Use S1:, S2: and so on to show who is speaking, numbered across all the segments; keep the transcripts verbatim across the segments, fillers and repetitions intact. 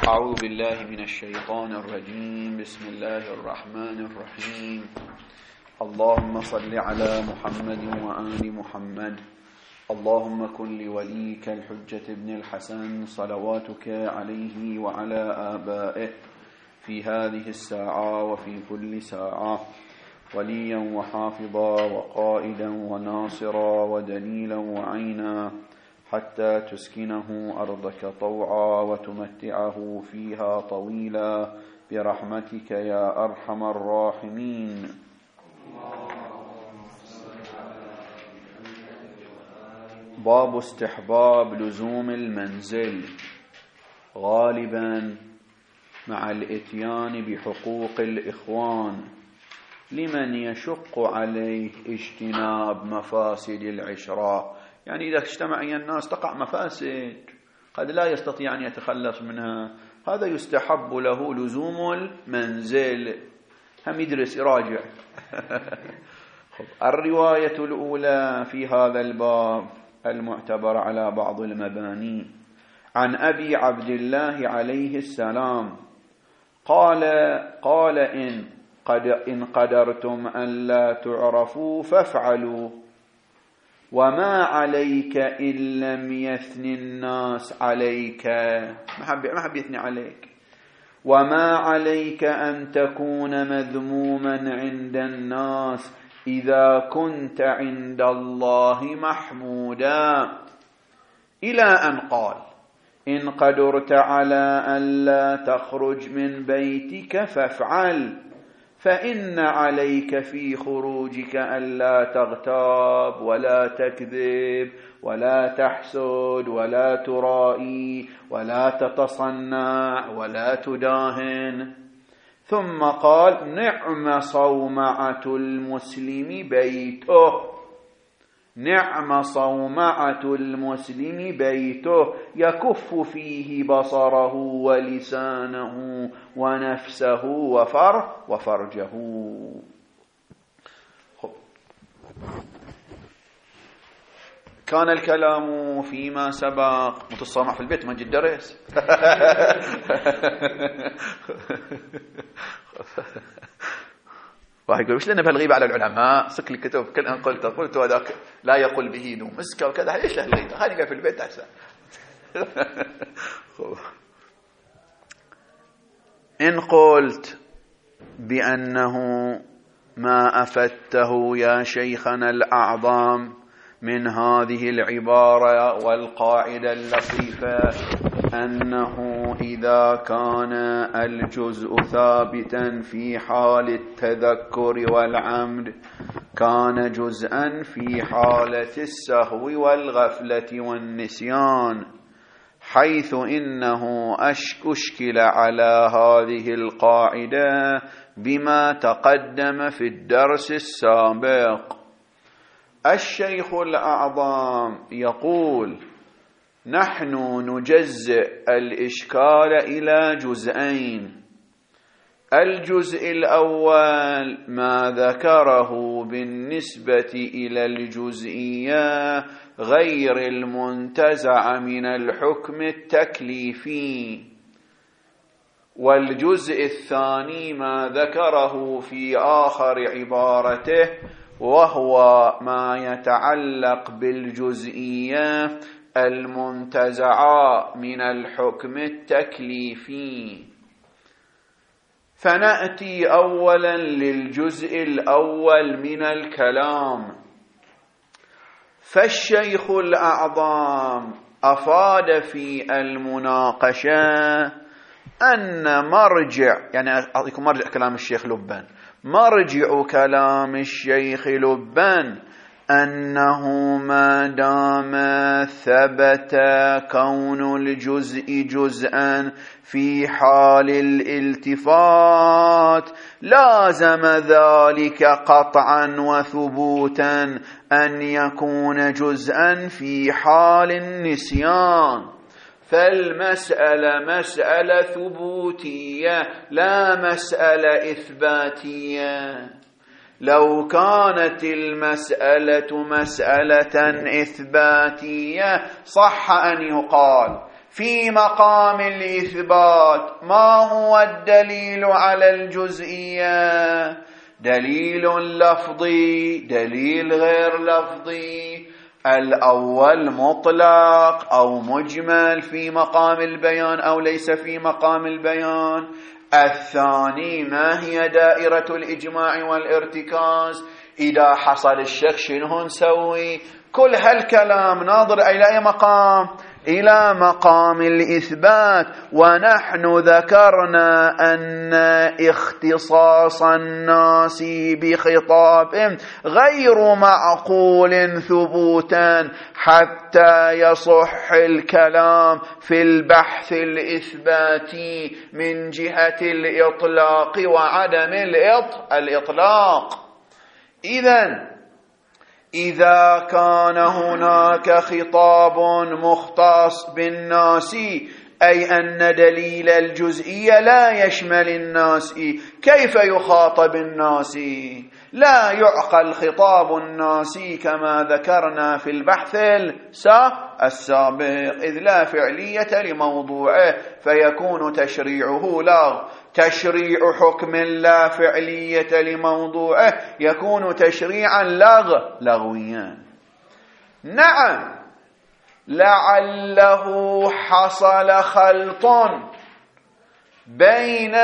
S1: أعوذ بالله من الشيطان الرجيم. بسم الله الرحمن الرحيم. اللهم صل على محمد وآل محمد. اللهم كن لوليك الحجة ابن الحسن صلواتك عليه وعلى آبائه في هذه الساعة وفي كل ساعة وليا وحافظا وقائدا وناصرا ودليلا وعينا حتى تسكنه أرضك طوعا وتمتعه فيها طويلا برحمتك يا أرحم الراحمين. باب استحباب لزوم المنزل غالبا مع الاتيان بحقوق الإخوان لمن يشق عليه اجتناب مفاسد العشرة. يعني إذا اجتمع الناس تقع مفاسد قد لا يستطيع أن يتخلص منها، هذا يستحب له لزوم المنزل. هم يدرس يراجع. الرواية الأولى في هذا الباب المعتبر على بعض المباني عن أبي عبد الله عليه السلام قال قال إن قد إن قدرتم أن لا تعرفوا فافعلوا وما عليك إن لم يثن الناس عليك. ما حب ما حب يثني عليك. وما عليك أن تكون مذموما عند الناس إذا كنت عند الله محمودا، إلى أن قال إن قدرت على أن لا تخرج من بيتك فافعل، فإن عليك في خروجك ألا تغتاب ولا تكذب ولا تحسد ولا ترائي ولا تتصنع ولا تداهن. ثم قال نعم صومعة المسلم بيته، نعم صومعة المسلم بيته يكف فيه بصره ولسانه ونفسه وفر وفرجه. كان الكلام فيما سبق متصامع في البيت ما جد درس. واحد يقول وش لنا بهالغيبة على العلماء؟ سك لي كتب كل أن قلت قلت وذاك لا يقول به نوم مسكة وكذا، ليش له الغيبة؟ خلينا في البيت أحسن. إن قلت بأنه ما أفدته يا شيخنا الأعظم من هذه العبارة والقاعدة اللطيفة أنه إذا كان الجزء ثابتا في حال التذكر والعمد كان جزءا في حالة السهو والغفلة والنسيان، حيث إنه أشكل على هذه القاعدة بما تقدم في الدرس السابق. الشيخ الأعظم يقول نحن نجزئ الإشكال إلى جزئين. الجزء الأول ما ذكره بالنسبة إلى الجزئية غير المنتزع من الحكم التكليفي، والجزء الثاني ما ذكره في آخر عبارته وهو ما يتعلق بالجزئية المنتزعة من الحكم التكليفي. فنأتي أولا للجزء الأول من الكلام. فالشيخ الأعظم أفاد في المناقشة أن مرجع، يعني أعطيكم مرجع كلام الشيخ لبان، مرجع كلام الشيخ لبان أنه ما دام ثبت كون الجزء جزءا في حال الالتفات لازم ذلك قطعا وثبوتا أن يكون جزءا في حال النسيان. فالمسألة مسألة ثبوتية لا مسألة إثباتية. لو كانت المسألة مسألة إثباتية صح أن يقال في مقام الإثبات ما هو الدليل على الجزئية؟ دليل لفظي، دليل غير لفظي. الأول مطلق أو مجمل في مقام البيان أو ليس في مقام البيان. الثاني ما هي دائرة الإجماع والارتكاز؟ إذا حصل الشك شنو نسوي؟ كل هالكلام ناظر إلى أي مقام؟ إلى مقام الإثبات. ونحن ذكرنا أن اختصاص الناس بخطاب غير معقول ثبوتا حتى يصح الكلام في البحث الإثباتي من جهة الإطلاق وعدم الإطلاق. إذن إذا كان هناك خطاب مختص بالناس أي أن دليل الجزئية لا يشمل الناس، كيف يخاطب الناس؟ لا يعقل خطاب الناس كما ذكرنا في البحث السابق، إذ لا فعلية لموضوعه فيكون تشريعه لغو. تشريع حكم لا فعلية لموضوعه يكون تشريعا لغو لغويا. نعم، لعله حصل خلط بين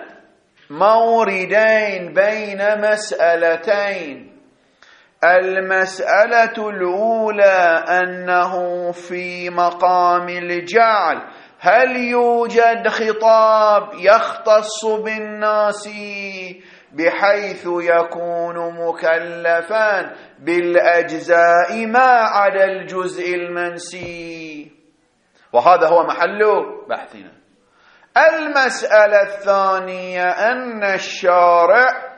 S1: موردين، بين مسألتين. المسألة الأولى أنه في مقام الجعل هل يوجد خطاب يختص بالناس بحيث يكون مكلفا بالأجزاء ما عدا الجزء المنسي؟ وهذا هو محل بحثنا. المسألة الثانية أن الشارع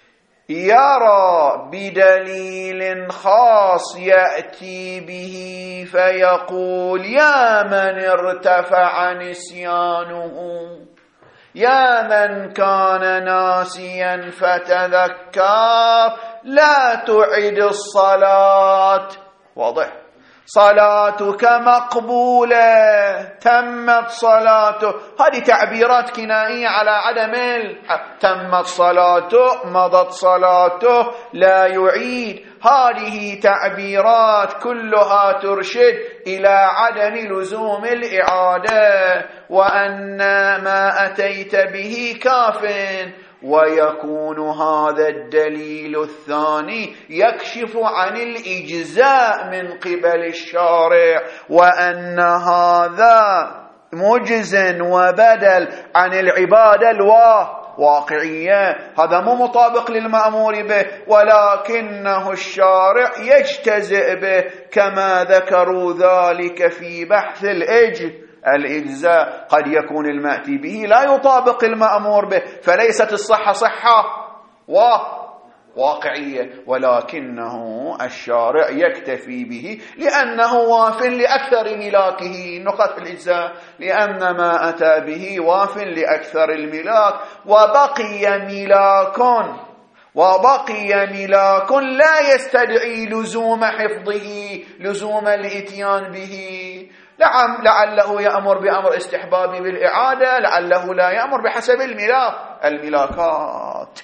S1: يرى بدليل خاص يأتي به فيقول يا من ارتفع نسيانه، يا من كان ناسيا فتذكر، لا تعد الصلاة. واضح؟ صلاتك مقبولة، تمت صلاته. هذه تعبيرات كنائية على عدم الحق. تمت صلاته، مضت صلاته، لا يعيد. هذه تعبيرات كلها ترشد إلى عدم لزوم الإعادة، وأن ما أتيت به كاف. ويكون هذا الدليل الثاني يكشف عن الإجزاء من قبل الشارع، وأن هذا مجز وبدل عن العبادة الواقعية. هذا مو مطابق للمأمور به، ولكنه الشارع يجتزئ به كما ذكروا ذلك في بحث الإجزاء. الإجزاء قد يكون المأتي به لا يطابق المأمور به، فليست الصحة صحة وواقعية، ولكنه الشارع يكتفي به لأنه واف لأكثر ملاكه. نقط الإجزاء لأن ما أتى به واف لأكثر الملاك، وبقي ملاك وبقي ملاك لا يستدعي لزوم حفظه، لزوم الإتيان به. نعم، لعله يأمر بأمر استحبابي بالإعادة، لعله لا يأمر بحسب الملاك الملاكات.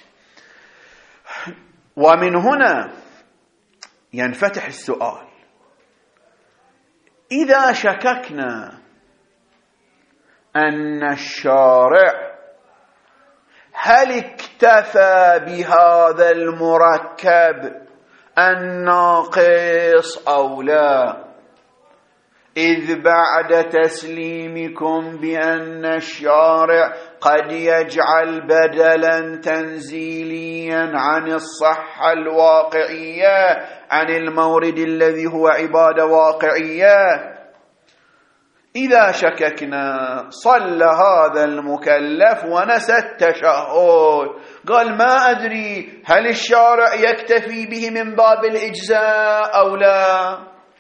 S1: ومن هنا ينفتح السؤال: إذا شككنا أن الشارع هل اكتفى بهذا المركب الناقص أو لا، إذ بعد تسليمكم بأن الشارع قد يجعل بدلا تنزيليا عن الصحة الواقعية، عن المورد الذي هو عبادة واقعية، إذا شككنا صلى هذا المكلف ونسى التشهد، قال ما أدري هل الشارع يكتفي به من باب الإجزاء أو لا،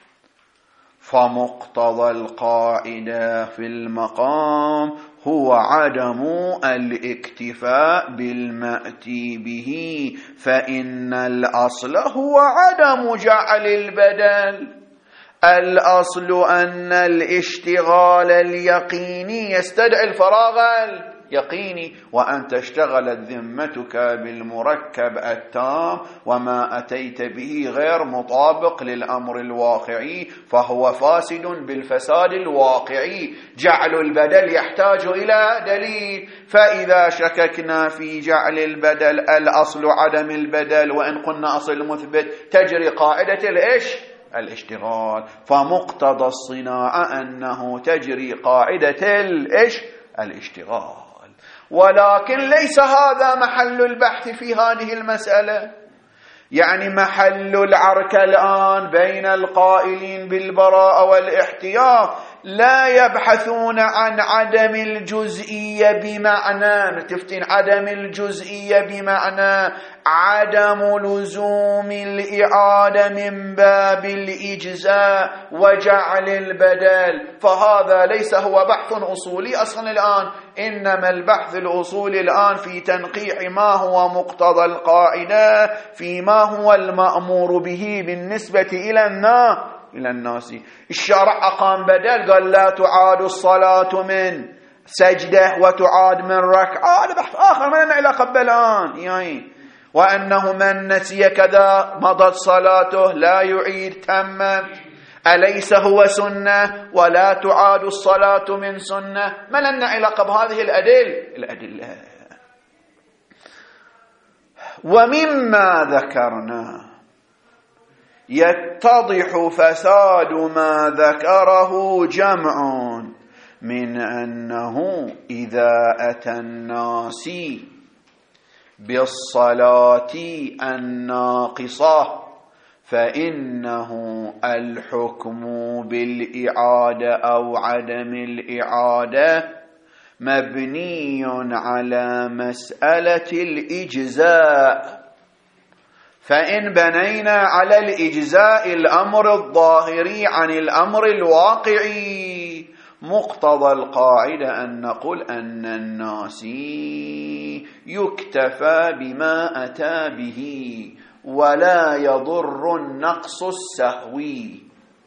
S1: فمقتضى القاعدة في المقام هو عدم الاكتفاء بالمأتي به، فإن الأصل هو عدم جعل البدل. الأصل أن الاشتغال اليقيني يستدعي الفراغ اليقيني، وأن تشتغل ذمتك بالمركب التام وما أتيت به غير مطابق للأمر الواقعي فهو فاسد بالفساد الواقعي. جعل البدل يحتاج إلى دليل، فإذا شككنا في جعل البدل الأصل عدم البدل، وإن قلنا أصل مثبت تجري قاعدة الإيش؟ الاشتغال، فمقتضى الصناعة أنه تجري قاعدة الإيش؟ الاشتغال. ولكن ليس هذا محل البحث في هذه المسألة. يعني محل العركة الآن بين القائلين بالبراءة والاحتياط لا يبحثون عن عدم الجزئية بمعنى تفتين عدم الجزئية بمعنى عدم لزوم الإعادة من باب الإجزاء وجعل البدل، فهذا ليس هو بحث أصولي أصلا الآن، إنما البحث الأصولي الآن في تنقيح ما هو مقتضى القاعدة فيما هو المأمور به بالنسبة إلى الناس إلى الناس. الشارع أقام بدل، قال لا تعاد الصلاة من سجدة وتعاد من ركعة، هذا بحث آخر ما لنا علاقة بالآن. يعني وأنه من نسي كذا مضت صلاته لا يعيد تمت، أليس هو سنة ولا تعاد الصلاة من سنة؟ ما لنا علاقة بهذه الأدلة الأدلة. ومما ذكرنا يتضح فساد ما ذكره جمع من أنه إذا أتى الناس بالصلاة الناقصة فإنه الحكم بالإعادة أو عدم الإعادة مبني على مسألة الإجزاء. فإن بنينا على الإجزاء الأمر الظاهري عن الأمر الواقعي، مقتضى القاعدة أن نقول أن الناسي يكتفى بما أتى به ولا يضر النقص السهوي.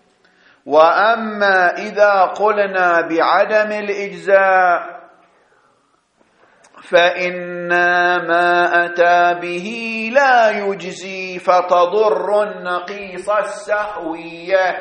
S1: وأما إذا قلنا بعدم الإجزاء فإن ما أتى به لا يجزي فتضر النقيص السهوية.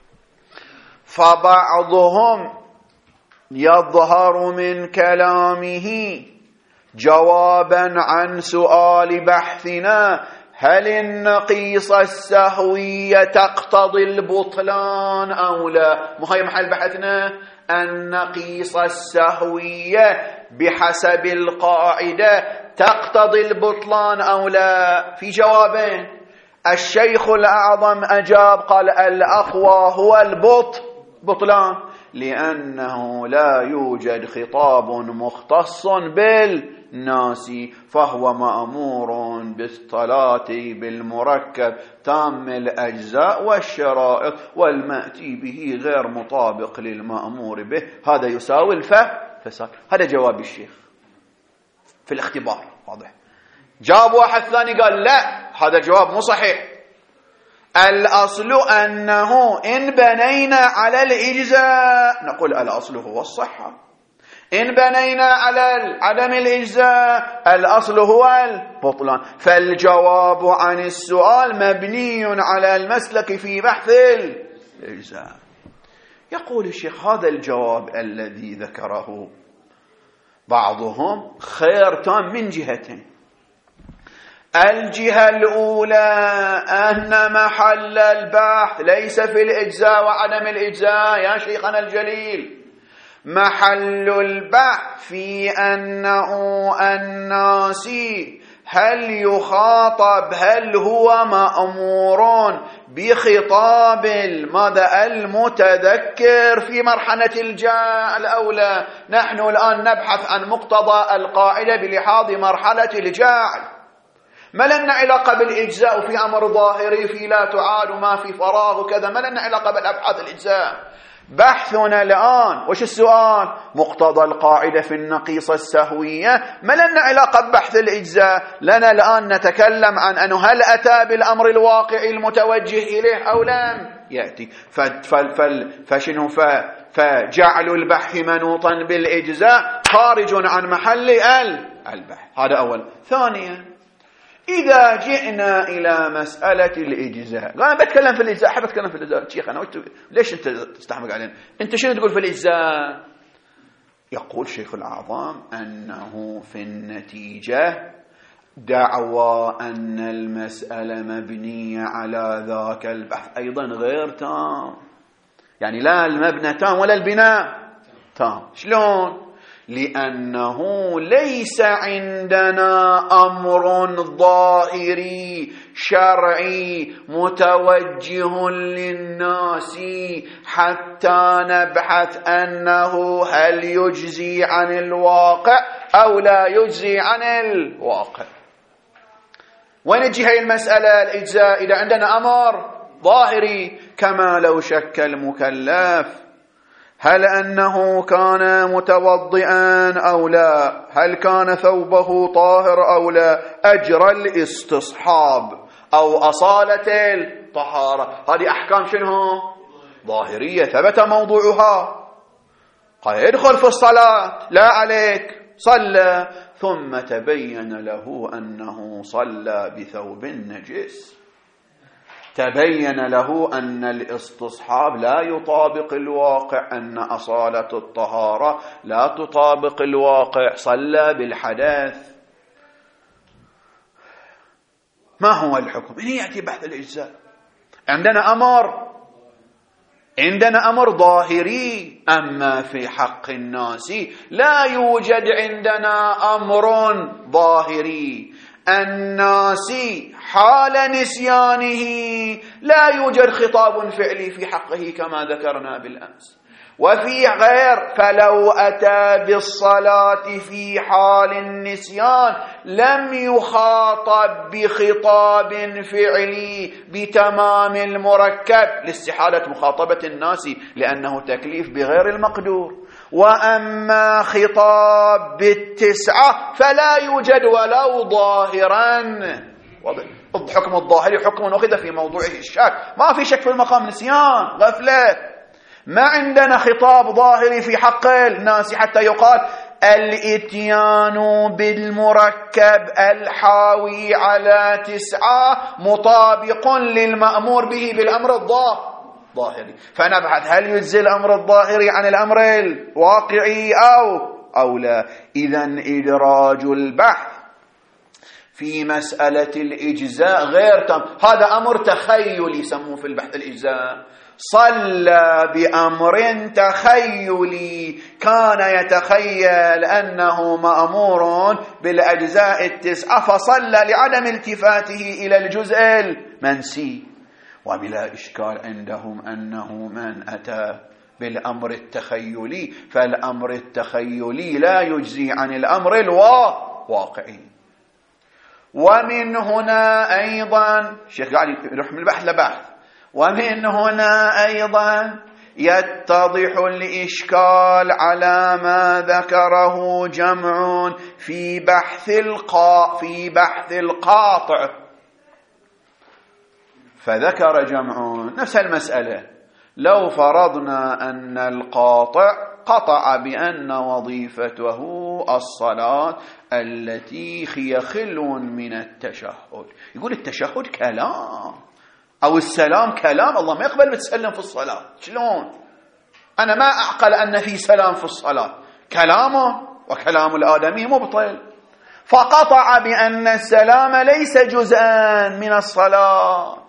S1: فبعضهم يظهر من كلامه جوابا عن سؤال بحثنا هل النقيص السهوية تقتضي البطلان أو لا؟ مهي محل بحثنا النقيص السهوية بحسب القاعدة تقتضي البطلان أو لا؟ في جوابين. الشيخ الأعظم أجاب قال الأقوى هو البط بطلان، لأنه لا يوجد خطاب مختص بالناس، فهو مأمور بالصلاة بالمركب تام الأجزاء والشرائط، والمأتي به غير مطابق للمأمور به هذا يساوي الفساد. هذا جواب الشيخ في الاختبار واضح. جاب واحد ثاني قال لا هذا جواب مو صحيح، الأصل أنه إن بنينا على الإجزاء نقول الأصل هو الصحة، إن بنينا على عدم الإجزاء الأصل هو البطلان. فالجواب عن السؤال مبني على المسلك في بحث الإجزاء. يقول الشيخ هذا الجواب الذي ذكره بعضهم خير تام من جهتين. الجهة الأولى أن محل البحث ليس في الإجزاء وعدم الإجزاء يا شيخنا الجليل، محل البحث في أنه الناسي هل يخاطب هل هو مأمور بخطاب ماذا المتذكر في مرحلة الجاء الأولى. نحن الآن نبحث عن مقتضى القاعدة بلحاظ مرحلة الجاء، ما لنا علاقة بالإجزاء في أمر ظاهري في لا تعاد وما في فراغ وكذا، ما لنا علاقة بالأبحاث الإجزاء. بحثنا الآن وش السؤال؟ مقتضى القاعدة في النقيصة السهوية، ما لنا علاقة ببحث الإجزاء. لنا الآن نتكلم عن أنه هل أتى بالأمر الواقعي المتوجه إليه أو لم. يأتي فشنو فجعل البحث منوطا بالإجزاء خارج عن محل البحث. هذا أول. ثانيا، إذا جئنا إلى مسألة الإجزاء، أنا بتكلم في الإجزاء، حاب أتكلم في الإجزاء شيخ أنا ليش أنت تستحمق علينا؟ أنت شنو تقول في الإجزاء؟ يقول شيخ الأعظم أنه في النتيجة دعوى أن المسألة مبنية على ذاك البحث أيضا غير تام، يعني لا المبنى تام ولا البناء تام. شلون؟ لأنه ليس عندنا أمر ظاهري شرعي متوجه للناس حتى نبحث أنه هل يجزي عن الواقع أو لا يجزي عن الواقع. وين تجي هاي المسألة الإجزاء؟ إذا عندنا أمر ظاهري كما لو شك المكلف هل أنه كان متوضئا أو لا، هل كان ثوبه طاهر أو لا، أجرى الاستصحاب أو أصالة الطهارة. هذه أحكام شنو؟ ظاهرية ثبت موضوعها. قال يدخل في الصلاة، لا عليك، صلى، ثم تبين له أنه صلى بثوب نجس، تبين له أن الاستصحاب لا يطابق الواقع، أن أصالة الطهارة لا تطابق الواقع، صلى بالحدث. ما هو الحكم؟ هنا يأتي بحث الإجزاء. عندنا أمر عندنا أمر ظاهري، أما في حق الناس لا يوجد عندنا أمر ظاهري. الناس حال نسيانه لا يوجد خطاب فعلي في حقه كما ذكرنا بالأمس. وفي غير فلو أتى بالصلاة في حال النسيان لم يخاطب بخطاب فعلي بتمام المركب لاستحالة مخاطبة الناس لأنه تكليف بغير المقدور. وأما خطاب بالتسعة فلا يوجد ولو ظاهرا. الحكم الظاهري حكم أخذ في موضوعه الشك، ما في شك في المقام، نسيان، غفلة. ما عندنا خطاب ظاهري في حق الناس حتى يقال الاتيان بالمركب الحاوي على تسعة مطابق للمأمور به بالأمر الظاهري. فنبحث هل يجزي الأمر الظاهري عن الأمر الواقعي أو أو لا. إذن إدراج البحث في مسألة الإجزاء غير تام. هذا أمر تخيلي يسموه في البحث الإجزاء. صلى بأمر تخيلي، كان يتخيل أنه مأمور بالأجزاء التسعة فصلى لعدم التفاته إلى الجزء المنسي. وبلا إشكال عندهم أنه من أتى بالأمر التخيلي فالأمر التخيلي لا يجزي عن الأمر الواقعي. ومن هنا أيضا الشيخ قاعد يروح من البحث لبحث. ومن هنا أيضا يتضح الإشكال على ما ذكره جمع في بحث القا في بحث القاطع. فذكر جمع نفس المسألة. لو فرضنا أن القاطع قطع بأن وظيفته الصلاة التي هي خلو من التشهد، يقول التشهد كلام أو السلام كلام، الله ما يقبل بتسلم في الصلاة. شلون؟ أنا ما أعقل أن في سلام في الصلاة، كلامه وكلام الآدمي مبطل. فقطع بأن السلام ليس جزءا من الصلاة،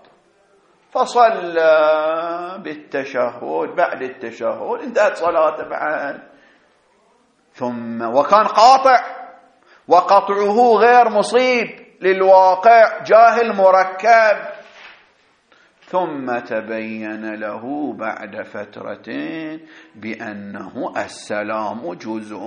S1: فصلى بالتشهد. بعد التشهد انتهت صلاته بعد. ثم وكان قاطع، وقطعه غير مصيب للواقع، جاهل مركب. ثم تبين له بعد فترة بأنه السلام جزء،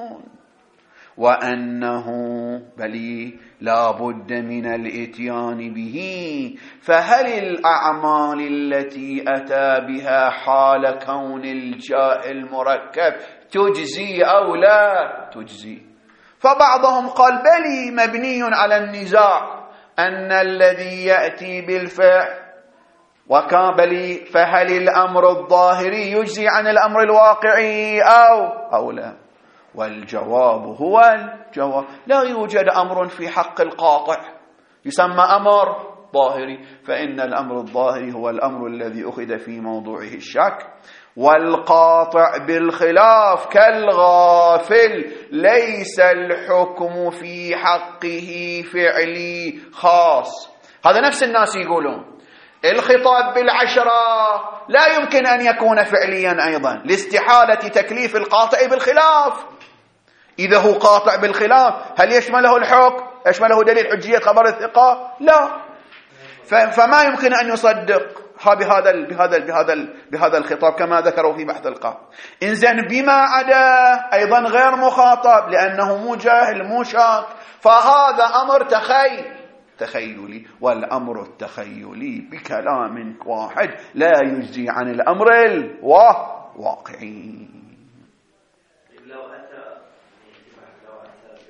S1: وأنه بل لا بد من الاتيان به. فهل الأعمال التي أتى بها حال كون الجاهل مركب تجزي أو لا تجزي؟ فبعضهم قال بلي، مبني على النزاع أن الذي يأتي بالفعل وكان بل فهل الأمر الظاهري يجزي عن الأمر الواقعي أو أو لا؟ والجواب هو الجواب، لا يوجد أمر في حق القاطع يسمى أمر ظاهري، فإن الأمر الظاهري هو الأمر الذي أخذ في موضوعه الشك، والقاطع بالخلاف كالغافل ليس الحكم في حقه فعلي خاص. هذا نفس الناس يقولون الخطاب بالعشرة لا يمكن أن يكون فعليا أيضا لاستحالة تكليف القاطع بالخلاف. إذا هو قاطع بالخلاف هل يشمله الحكم؟ يشمله دليل حجية خبر الثقة؟ لا. فما يمكن أن يصدق بهذا بهذا بهذا بهذا الخطاب كما ذكروا في بحث القاف. إنزين بما عدا أيضا غير مخاطب لأنه مو جاهل مو شاك، فهذا أمر تخيل تخيلي، والأمر التخيلي بكلام واحد لا يجزي عن الأمر الواقعي.
S2: لو أتى لو أتى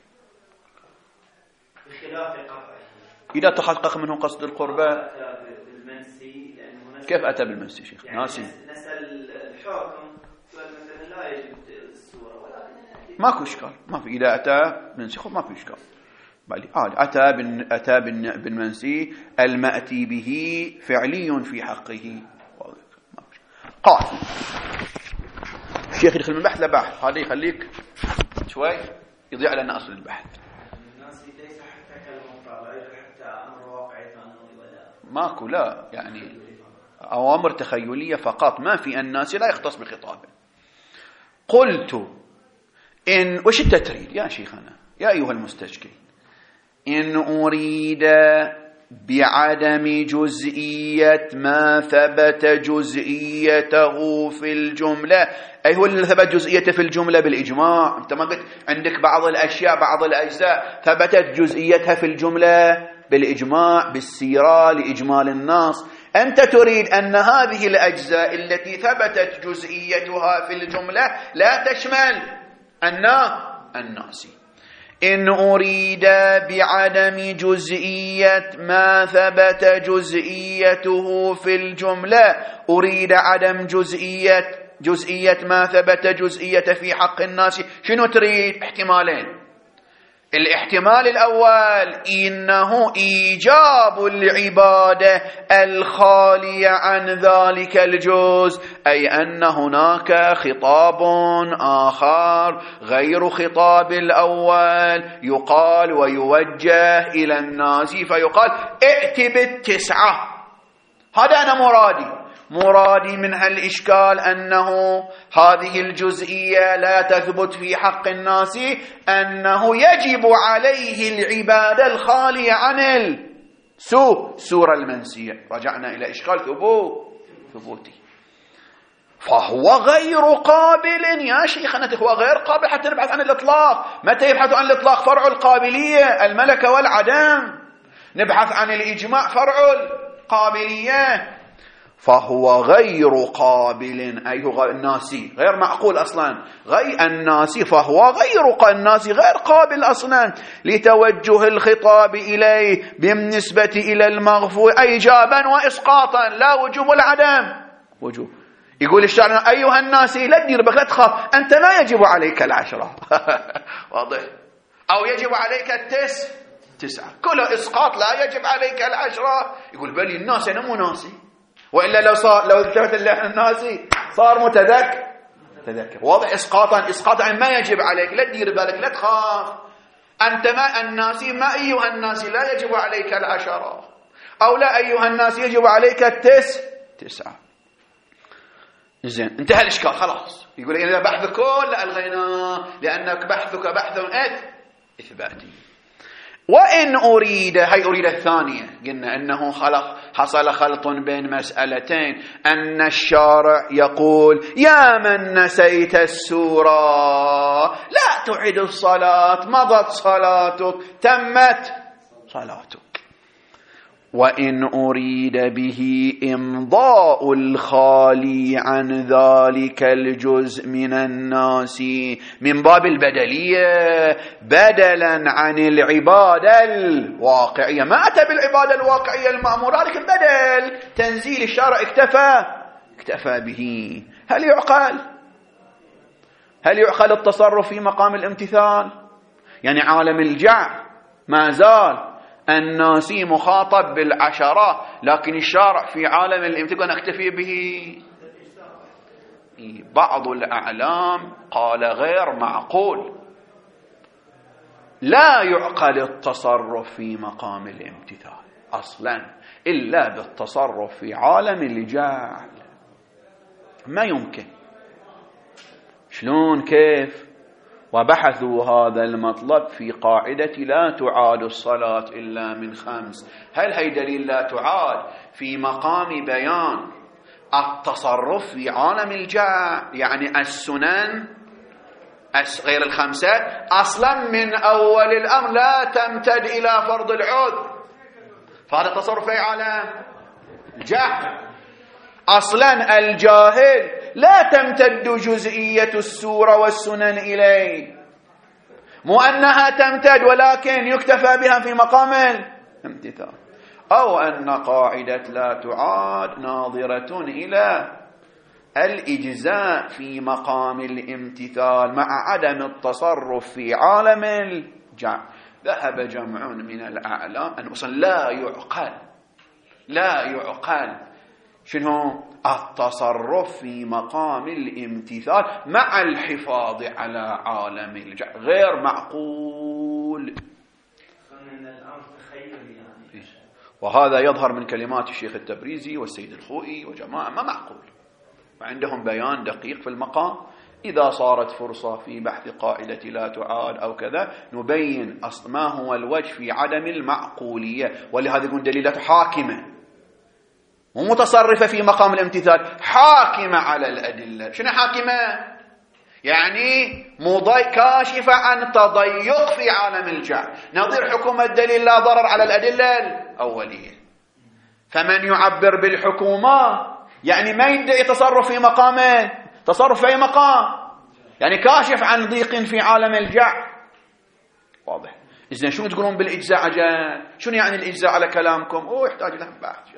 S2: بخلاف قطعه
S1: إذا تحقق منه قصد القربة.
S2: أتى بالمنسي لأنه
S1: كيف أتى بالمنسي شيخ؟
S2: يعني
S1: ناسي
S2: نسأل الحكم مثلا لا يجب الصورة ولكن
S1: ماكو إشكال، ما في. إذا أتى منسي خب ما في إشكال. بل أتى بن أتى بالمنسي المأتي به فعلي في حقه. قال الشيخ يدخل من بحث لبحث، هذا يخليك شوي يضيع لنا أصل البحث.
S2: الناس ليس حتى كالمقابل حتى أمر واقعي قانوني ولا
S1: ماكو، لا يعني أوامر تخيلية فقط، ما في الناس لا يختص بخطابه. قلت إن وش أنت تريد يا شيخنا يا أيها المستشكل؟ إن أريد بعدم جزئية ما ثبت جزئيته في الجملة، أي هو اللي ثبت جزئيته في الجملة بالإجماع. أنت ما قلت عندك بعض الأشياء بعض الأجزاء ثبتت جزئيتها في الجملة بالإجماع بالسيرة لإجمال النص. أنت تريد أن هذه الأجزاء التي ثبتت جزئيتها في الجملة لا تشمل الناس. إن أريد بعدم جزئية ما ثبت جزئيته في الجملة أريد عدم جزئية جزئية ما ثبت جزئية في حق الناس. شنو تريد؟ احتمالين. الاحتمال الأول إنه إيجاب العبادة الخالية عن ذلك الجزء، أي أن هناك خطاب آخر غير خطاب الأول يقال ويوجه إلى الناس فيقال ائت بالتسعة. هذا أنا مرادي مرادي من هالإشكال أنه هذه الجزئية لا تثبت في حق الناس، أنه يجب عليه العبادة الخالية عن السوء سورة المنسية. رجعنا إلى إشكال ثبوت ثبوتي، فهو غير قابل يا شيخنا، هو غير قابل حتى نبحث عن الإطلاق. متى يبحث عن الإطلاق؟ فرع القابلية الملكة والعدم. نبحث عن الإجماع فرع القابلية، فهو غير قابل، أي هو الناسي غير معقول أصلا، غير الناسي فهو غير الناسي غير قابل أصلا لتوجه الخطاب إليه بالنسبة إلى المغفور إيجابا وإسقاطا لا وجوب العدم وجوب. يقول الشاعر أيها الناسي لا تدير بك لا تخاف، أنت لا يجب عليك العشرة واضح، أو يجب عليك التس تسعة، كل إسقاط لا يجب عليك العشرة. يقول بلي الناس أنا مو ناسي، وإلا لو صار لو التفت الناسي صار متذكر تذكر واضح. إسقاطا إسقاطا ما يجب عليك، لا تدير بالك لا تخاف، أنت ما الناسي ما أيها الناسي لا يجب عليك العشرة، أو لا أيها الناس يجب عليك التس تسعة. زين انتهى الإشكال خلاص. يقول إذا بحث كل ألغيناه لأنك بحثك بحث إثباتي. وإن أريد، هي أريد الثانية، قلنا أنه خلق حصل خلط بين مسألتين، أن الشارع يقول يا من نسيت السورة لا تعد الصلاة، مضت صلاتك تمت صلاتك. وإن أريد به إمضاء الخالي عن ذلك الجزء من الناس من باب البدلية بدلا عن العبادة الواقعية. ما أتى بالعبادة الواقعية المأمورة لكن بدل تنزيل الشرع اكتفى اكتفى به. هل يعقل هل يعقل التصرف في مقام الامتثال؟ يعني عالم الجعل ما زال الناسي مخاطب بالعشرة لكن الشارع في عالم الامتثال نكتفي به. بعض الأعلام قال غير معقول، لا يعقل التصرف في مقام الامتثال أصلا إلا بالتصرف في عالم الجعل. ما يمكن. شلون كيف؟ وبحثوا هذا المطلب في قاعدة لا تعاد الصلاة إلا من خمس. هل هي دليل لا تعاد في مقام بيان التصرف في عالم الجعل؟ يعني السنن غير الخمسة أصلا من أول الأمر لا تمتد إلى فرض العذر، فهذا تصرف في عالم الجعل. أصلا الجاهل لا تمتد جزئية السورة والسنن إليه، مو أنها تمتد ولكن يكتفى بها في مقام الامتثال. أو أن قاعدة لا تعاد ناظرة إلى الإجزاء في مقام الامتثال مع عدم التصرف في عالم الجعل. ذهب جمع من الأعلام أن أصلا لا يعقل لا يعقل شنو التصرف في مقام الامتثال مع الحفاظ على عالم الجعل، غير معقول. وهذا يظهر من كلمات الشيخ التبريزي والسيد الخوئي وجماعة ما معقول، وعندهم بيان دقيق في المقام. إذا صارت فرصة في بحث قاعدة لا تعاد أو كذا نبين ما هو الوجه في عدم المعقولية، ولهذا يكون دليلات حاكمة مو متصرفة في مقام الامتثال، حاكمة على الأدلة. شنو حاكمة؟ يعني مضي كاشفة عن تضيق في عالم الجعل، نظير حكومة دليل لا ضرر على الأدلة الأولية. فمن يعبر بالحكومة يعني ما يدعي تصرف في مقامه، تصرف في أي مقام، يعني كاشف عن ضيق في عالم الجعل. واضح؟ إذن شو تقولون بالإجزاء عجل؟ شنو يعني الإجزاء على كلامكم؟ أوه يحتاج لهم بحث.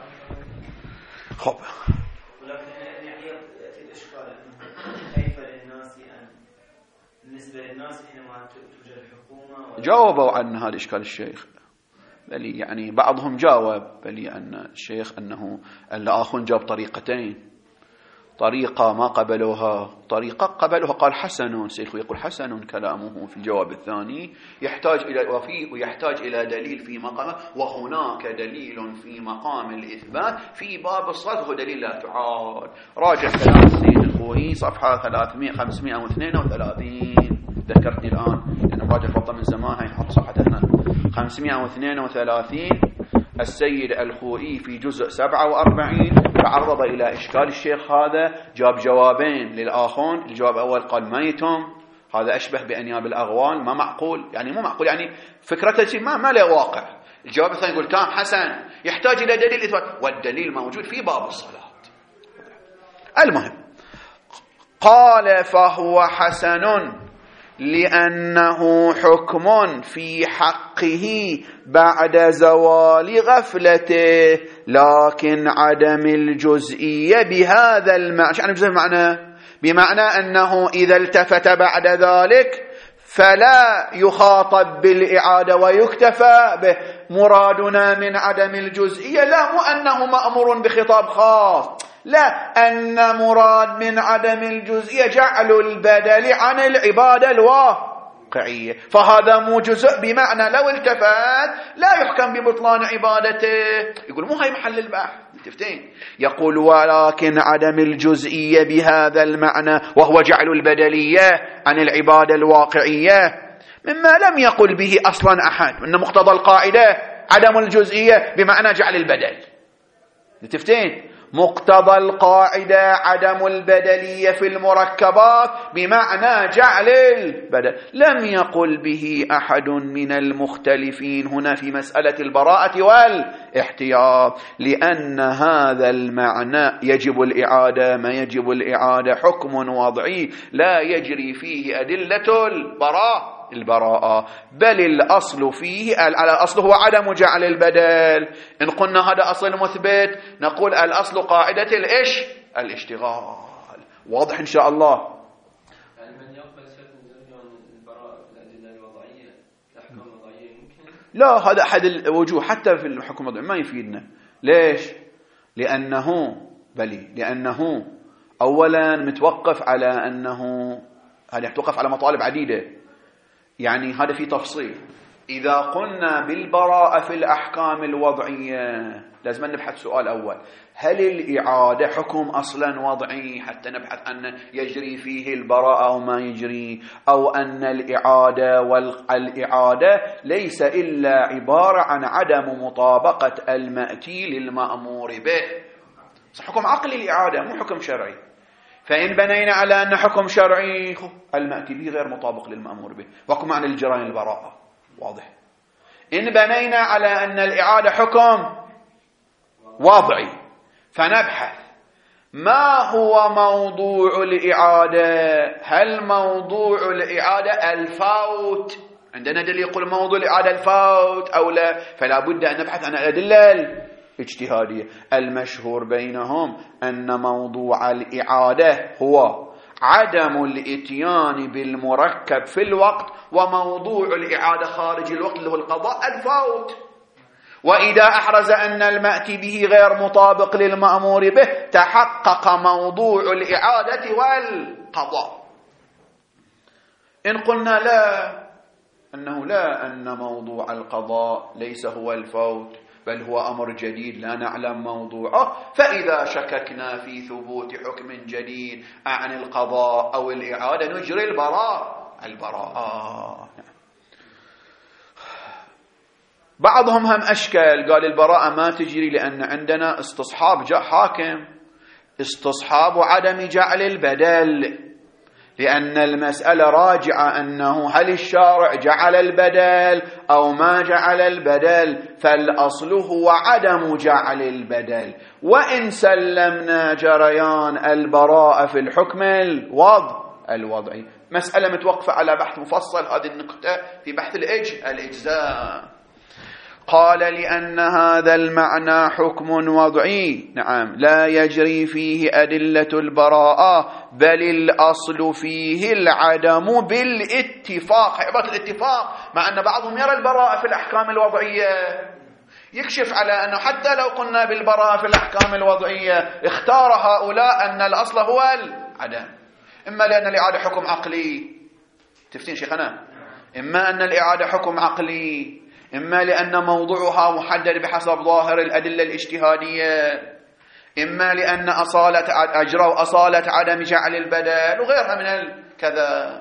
S1: خب
S2: ولكن يعني يأتي الإشكال كيف للناس أن بالنسبة للناس حينما توجد حكومة.
S1: جاوبوا عن هذا الإشكال الشيخ، بل يعني بعضهم جاوب بل أن الشيخ أنه الآخر جاب طريقتين، طريقة ما قبلوها، طريقة قبلوها قال حسن. سيخ يقول حسن كلامه في الجواب الثاني، يحتاج إلى وفي ويحتاج إلى دليل في مقام، وهناك دليل في مقام الإثبات في باب الصدق هو دليل لا تعاد. راجع كلام السيد الخوئي صفحة ثلاثمائة خمسمائة واثنين وثلاثين، ذكرتني الآن لأن يعني راجع فضل من زمان، هاي نحط صفحة هنا خمسمائة واثنين وثلاثين. السيد الخوئي في جزء سبعة وأربعين تعرض إلى إشكال الشيخ هذا، جاب جوابين للآخون. الجواب الأول قال ما يتم، هذا أشبه بأنياب الأغوال، ما معقول، يعني مو معقول، يعني فكرته ما ما له واقع. الجواب الثاني يقول تام حسن، يحتاج إلى دليل إثبات، والدليل موجود في باب الصلاة. المهم قال فهو حسن لأنه حكم في حقه بعد زوال غفلته، لكن عدم الجزئية بهذا المعنى. يعني الجزئية بمعنى بمعنى أنه إذا التفت بعد ذلك فلا يخاطب بالإعادة ويكتفى به. مرادنا من عدم الجزئية لا مو أنه مأمور بخطاب خاص، لا، أن مراد من عدم الجزئية جعل البدل عن العبادة الواقعية، فهذا مو جزء بمعنى لو التفت لا يحكم ببطلان عبادته. يقول مو هاي محل البحث، تفتين. يقول ولكن عدم الجزئية بهذا المعنى وهو جعل البدلية عن العبادة الواقعية مما لم يقل به أصلا أحد، إن مقتضى القاعدة عدم الجزئية بمعنى جعل البدل، تفتين. مقتضى القاعدة عدم البدلية في المركبات بمعنى جعل البدل. لم يقل به أحد من المختلفين هنا في مسألة البراءة والاحتياط، لأن هذا المعنى يجب الإعادة، ما يجب الإعادة حكم وضعي لا يجري فيه أدلة البراءة البراءة، بل الأصل فيه الأصل هو عدم جعل البدل. إن قلنا هذا أصل مثبت نقول الأصل قاعدة الإيش الاشتغال. واضح إن شاء الله.
S3: يعني من يقبل شرط البراءة في الأدلة الوضعية الأحكام الوضعية يمكن؟
S1: لا، هذا أحد الوجوه حتى في الحكم الوضعي ما يفيدنا. ليش؟ لأنه بلي لأنه أولا متوقف على أنه هذا يتوقف على مطالب عديدة، يعني هذا في تفصيل. إذا قلنا بالبراءة في الأحكام الوضعية لازم نبحث سؤال أول: هل الإعادة حكم أصلا وضعي حتى نبحث أن يجري فيه البراءة أو ما يجري، أو أن الإعادة والإعادة ليس إلا عبارة عن عدم مطابقة المأتي للمأمور به؟ حكم عقلي الإعادة مو حكم شرعي. فإن بنينا على أن حكم شرعي المأتي به غير مطابق للمأمور به، وحكم عن الجرائم البراءة واضح. إن بنينا على أن الإعادة حكم وضعي فنبحث ما هو موضوع الإعادة. هل موضوع الإعادة الفوت؟ عندنا دليل يقول موضوع الإعادة الفوت أو لا، فلا بد أن نبحث عن الأدلة اجتهادية. المشهور بينهم أن موضوع الإعادة هو عدم الاتيان بالمركب في الوقت، وموضوع الإعادة خارج الوقت اللي هو القضاء الفوت. وإذا أحرز أن المأتي به غير مطابق للمأمور به تحقق موضوع الإعادة والقضاء. إن قلنا لا، أنه لا، أن موضوع القضاء ليس هو الفوت بل هو أمر جديد لا نعلم موضوعه، فإذا شككنا في ثبوت حكم جديد عن القضاء أو الإعادة نجري البراءة البراءة. بعضهم هم أشكال قال البراءة ما تجري لأن عندنا استصحاب جاء حاكم، استصحاب عدم جعل البدل، لأن المسألة راجعة أنه هل الشارع جعل البدل أو ما جعل البدل، فالأصل هو عدم جعل البدل. وإن سلمنا جريان البراءة في الحكم الوضع الوضعي، مسألة متوقفة على بحث مفصل هذه النقطة في بحث الإج الإجزاء. قال لأن هذا المعنى حكم وضعي نعم لا يجري فيه أدلة البراءة، بل الأصل فيه العدم بالاتفاق. عبارة الاتفاق مع أن بعضهم يرى البراءة في الأحكام الوضعية، يكشف على أنه حتى لو قلنا بالبراءة في الأحكام الوضعية اختار هؤلاء أن الأصل هو العدم، إما لأن الإعادة حكم عقلي، تفتين شيخنا، إما أن الإعادة حكم عقلي، إما لأن موضوعها محدد بحسب ظاهر الأدلة الاجتهادية، إما لأن أصالة أجروا أصالة عدم جعل البدل وغيرها من الكذا.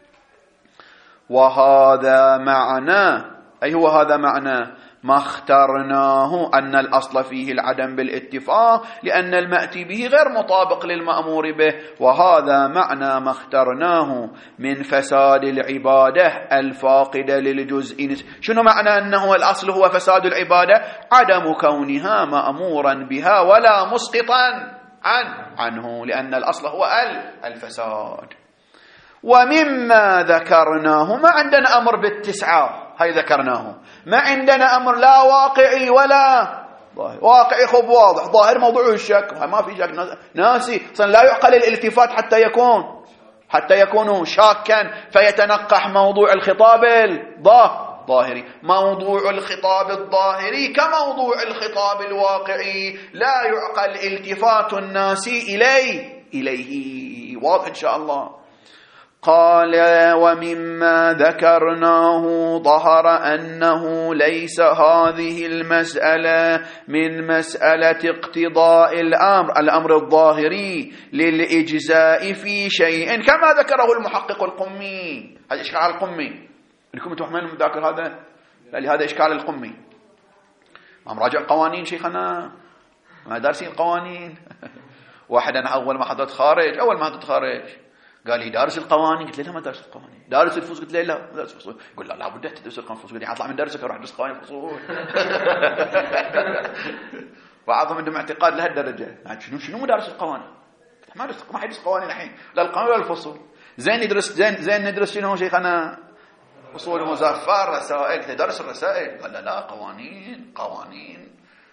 S1: وهذا معنى أي هو هذا معنى ما اخترناه أن الأصل فيه العدم بالاتفاق لأن المأتي به غير مطابق للمأمور به، وهذا معنى ما اخترناه من فساد العبادة الفاقدة للجزء. شنو معنى أنه الأصل هو فساد العبادة؟ عدم كونها مأمورا بها ولا مسقطا عن عنه، لأن الأصل هو الفساد. ومما ذكرناه ما عندنا أمر بالتسعة، هاي ذكرناه، ما عندنا أمر لا واقعي ولا ظاهر. واقعي خب واضح، ظاهر موضوع الشك ما في شك ناسي، لا يعقل الالتفات حتى يكون حتى يكون شاكا فيتنقح موضوع الخطاب الظاهري. موضوع الخطاب الظاهري كموضوع الخطاب الواقعي لا يعقل التفات الناس إليه إليه واضح إن شاء الله. قال ومما ذكرناه ظهر أنه ليس هذه المسألة من مسألة اقتضاء الأمر الأمر الظاهري للإجزاء في شيء كما ذكره المحقق القمي. هذا إشكال القمي لكم تحمل من ذاكر هذا، لهذا إشكال القمي. أم راجع قوانين شيخنا ما دارسين القوانين. واحد أنا أول ما حضرت خارج أول ما حضرت خارج قال لي دارس القوانين، قلت له لا ما دارس القوانين. دارس الفصول، قلت له لا ما دارس الفصول. يقول لا لا بد تدرس القوانين الفصول. قال لي أطلع من درسك أروح أدرس قوانين الفصول. بعضهم عندهم اعتقاد لهالدرجة، شنو شنو مدرس القوانين؟ ما درس ما حيدرس قوانين الحين، لا القانون ولا الفصول. زين ندرس زين زين ندرس شنو شيخنا؟ أصول مزفر، رسائل. تدرس الرسائل؟ قال لا لا قوانين قوانين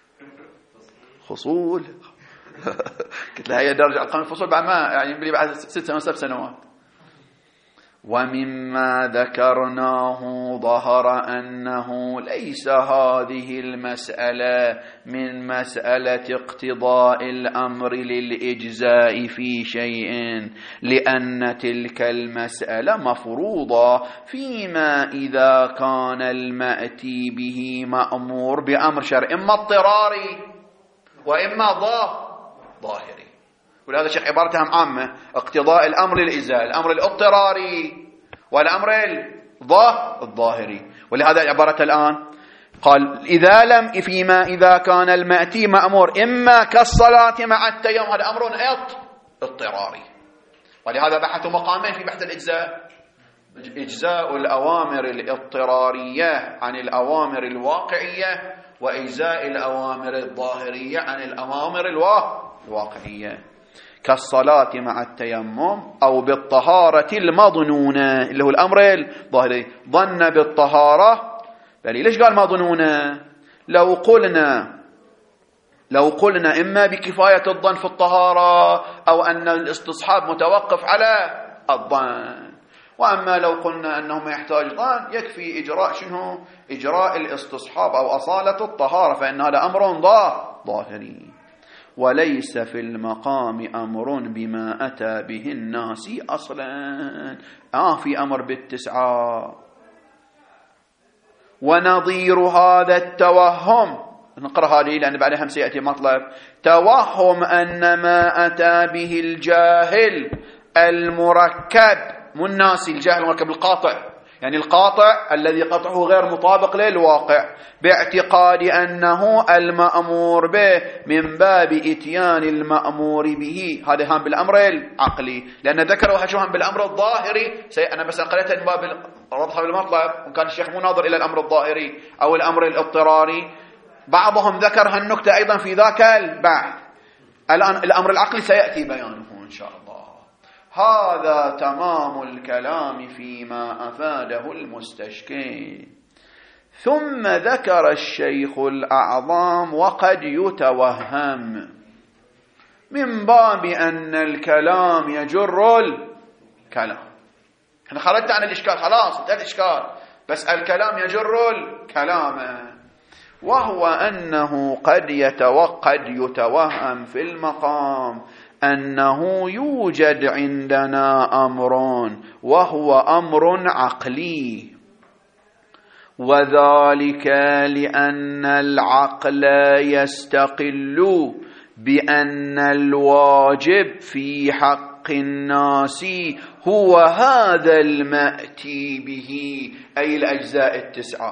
S1: فصول. قلت له هي درجة قانون الفصول بعد ما يعني يمكن بعد ست سنوات سبع سنوات. ومما ذكرناه ظهر أنه ليس هذه المسألة من مسألة اقتضاء الأمر للإجزاء في شيء، لأن تلك المسألة مفروضة فيما إذا كان المأتي به مأمور بأمر شرعي إما اضطراري وإما ظاهري. ولهذا الشيخ عبارتهم عامة: اقتضاء الأمر للإجزاء، الأمر الاضطراري والأمر الظاهري. ولهذا عبارة الآن قال إذا لم فيما إذا كان المأتي مأمور إما كالصلاة مع التيمم، هذا أمر اضطراري. ولهذا بحثوا مقامين في بحث الإجزاء: إجزاء الأوامر الاضطرارية عن الأوامر الواقعية، وإجزاء الأوامر الظاهرية عن الأوامر الواقعية، كالصلاة مع التيمم أو بالطهارة المظنونة اللي هو الأمر الظاهري. ظن بالطهارة، بل ليش قال مظنونة؟ لو قلنا لو قلنا إما بكفاية الظن في الطهارة أو أن الاستصحاب متوقف على الظن، وأما لو قلنا أنه ما يحتاج ظن يكفي إجراء شنو؟ إجراء الاستصحاب أو أصالة الطهارة، فإن هذا أمر ظاهري. وليس في المقام أمر بما أتى به الناس أصلا. آه في أمر بالتسعة. ونظير هذا التوهم، نقرأ هذه لأن بعدها سيأتي مطلب: توهم أن ما أتى به الجاهل المركب، مو الناسي، الجاهل المركب القاطع، يعني القاطع الذي قطعه غير مطابق للواقع، باعتقاد أنه المأمور به من باب إتيان المأمور به. هذا هم بالأمر العقلي، لأن ذكروا شو هم بالأمر الظاهري. أنا بس قرأت من باب وضح بالمطلب، وكان الشيخ مو ناظر إلى الأمر الظاهري أو الأمر الاضطراري. بعضهم ذكر هالنكتة أيضا في ذاك البحث. الآن الأمر العقلي سيأتي بيانه إن شاء الله. هذا تمام الكلام فيما أفاده المستشكي. ثم ذكر الشيخ الأعظم: وقد يتوهم من باب أن الكلام يجر الكلام. احنا خرجت عن الإشكال، خلاص انتهى الإشكال، بس الكلام يجر الكلام. وهو أنه قد يتوقد يتوهم في المقام أنه يوجد عندنا أمر وهو أمر عقلي، وذلك لأن العقل يستقل بأن الواجب في حق الناس هو هذا المأتي به، أي الأجزاء التسعة،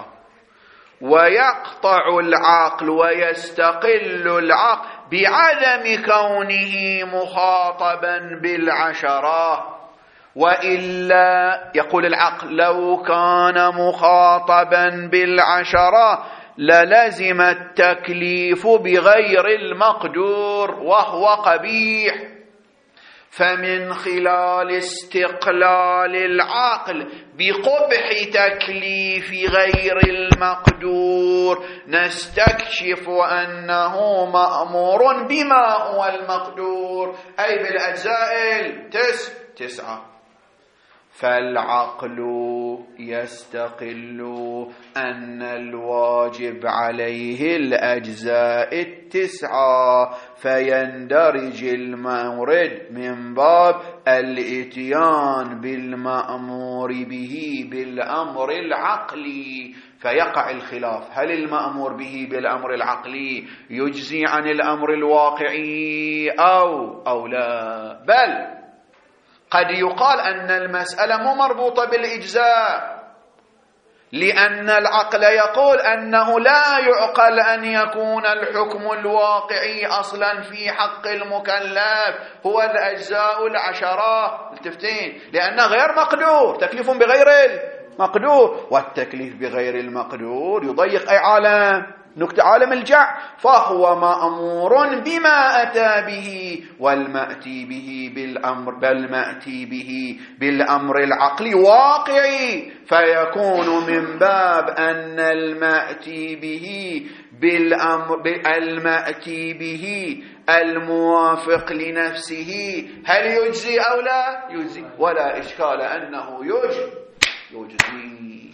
S1: ويقطع العقل ويستقل العقل بعدم كونه مخاطبا بالعشرة. وإلا يقول العقل لو كان مخاطبا بالعشرة للزم التكليف بغير المقدور وهو قبيح. فمن خلال استقلال العقل بقبح تكليف غير المقدور نستكشف أنه مأمور بما هو المقدور، أي بالأجزاء التسعة. فالعقل يستقل أن الواجب عليه الأجزاء التسعة، فيندرج المورد من باب الإتيان بالمأمور به بالأمر العقلي، فيقع الخلاف: هل المأمور به بالأمر العقلي يجزي عن الأمر الواقعي أو أو لا؟ بل قد يقال أن المسألة مو مربوطة بالإجزاء، لأن العقل يقول أنه لا يعقل أن يكون الحكم الواقعي أصلا في حق المكلف هو الأجزاء العشرة التفتين، لأنه غير مقدور، تكليف بغير المقدور، والتكليف بغير المقدور يضيق أي عالم؟ نكتة عالم الجع. فهو مأمور بما أتى به والمأتي به بالأمر بل مأتي به بالأمر العقلي واقعي، فيكون من باب أن المأتي به بالأمر المأتي به الموافق لنفسه هل يجزي أو لا يجزي؟ ولا إشكال أنه يجزي يجزي.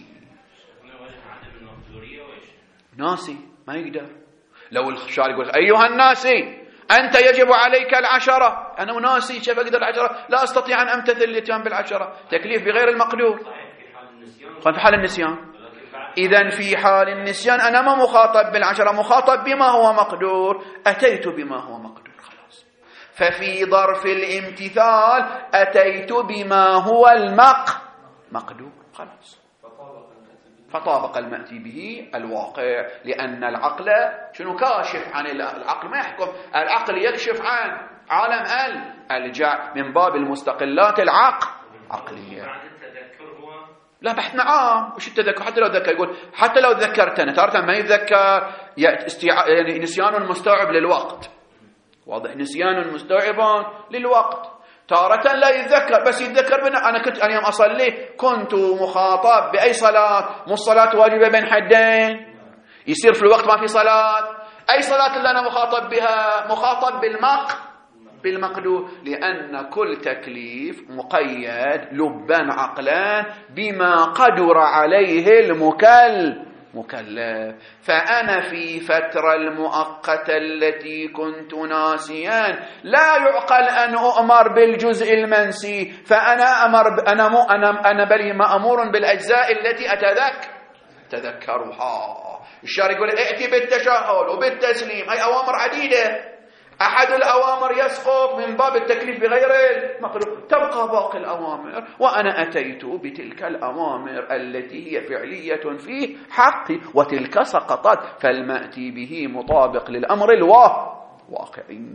S1: ناسي ما يقدر. لو الشارع يقول أيها الناسي أنت يجب عليك العشرة، أنا ناسي كيف أقدر العشرة؟ لا أستطيع أن أمتثل الاتيان بالعشرة، تكليف بغير المقدور. في حال النسيان، إذن في حال النسيان أنا ما مخاطب بالعشرة، مخاطب بما هو مقدور، أتيت بما هو مقدور خلاص. ففي ظرف الامتثال أتيت بما هو المق مقدور خلاص، فطابق المأتي به الواقع، لأن العقل شنو كاشف عن العقل، ما يحكم، العقل يكشف عن عالم الجع من باب المستقلات العقل عقلية. لا بحث معاه وش التذكر، حتى لو ذكر يقول حتى لو ذكرتنا تارة ما يتذكر، يعني نسيان مستوعب للوقت، واضح، نسيان مستوعب للوقت، تارة لا يتذكر بس يتذكر بنا أنا كنت أنا يوم أصلي كنت مخاطب بأي صلاة، مو الصلاة واجبة بين حدين يصير في الوقت ما في صلاة، أي صلاة اللي أنا مخاطب بها مخاطب بالمق بالمقدور، لأن كل تكليف مقيد لبا عقلا بما قدر عليه المكلف مكلف. فأنا في فترة المؤقتة التي كنت ناسيا لا يعقل أن أؤمر بالجزء المنسي، فأنا أمر أنا مو أنا أنا بل مأمور بالأجزاء التي أتذكر تذكرها. الشارع يقول ائتي بالتشهد وبالتسليم، أي أوامر عديدة، أحد الأوامر يسقط من باب التكليف بغير المقدور، تبقى باقي الأوامر، وأنا أتيت بتلك الأوامر التي هي فعلية في حقي وتلك سقطت، فالمأتي به مطابق للأمر الواقعي.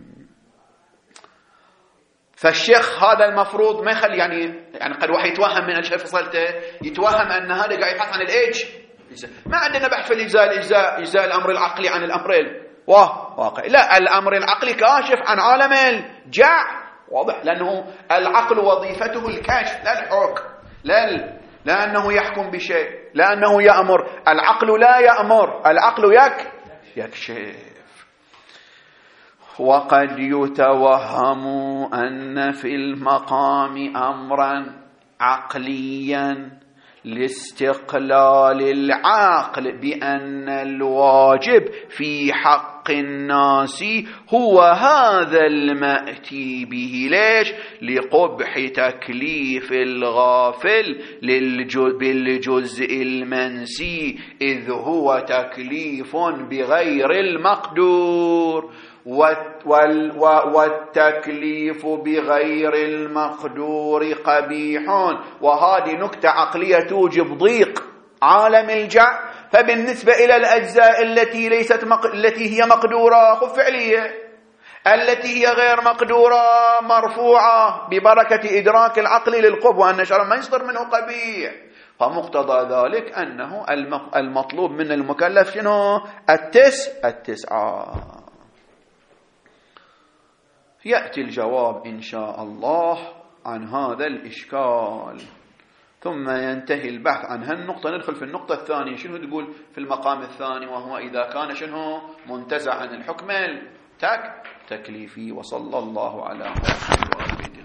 S1: فالشيخ هذا المفروض ما يخلي يعني يعني قد واحد يتوهم من الشيخ فصلته، يتوهم أن هذا قاعد يبحث عن الإيج، ما عندنا بحث في الإجزاء الإجزاء إجزاء الأمر العقلي عن الأمر واقع، لا، الأمر العقلي كاشف عن عالم الجع، واضح، لأنه العقل وظيفته الكشف لا الحكم، لا لأنه يحكم بشيء، لأنه يأمر، العقل لا يأمر، العقل يك يكشف. وقد يتوهم أن في المقام أمرا عقليا لاستقلال العقل بأن الواجب في حق الناس هو هذا المأتي به، ليش؟ لقبح تكليف الغافل بالجزء المنسي، إذ هو تكليف بغير المقدور، والتكليف بغير المقدور قبيح، وهذه نكتة عقلية توجب ضيق عالم الجع. فبالنسبة إلى الأجزاء التي ليست مق... التي هي مقدورة خف فعلية، التي هي غير مقدورة مرفوعة ببركة إدراك العقل للقبح، وأن شرع ما يصدر منه قبيح، فمقتضى ذلك أنه المطلوب من المكلف شنو؟ التس التسعة. يأتي الجواب إن شاء الله عن هذا الإشكال، ثم ينتهي البحث عن هالنقطة. ندخل في النقطة الثانية، شنو تقول في المقام الثاني، وهو إذا كان شنو منتزع عن الحكم التك تكليفي. وصلى الله على محمد وآله.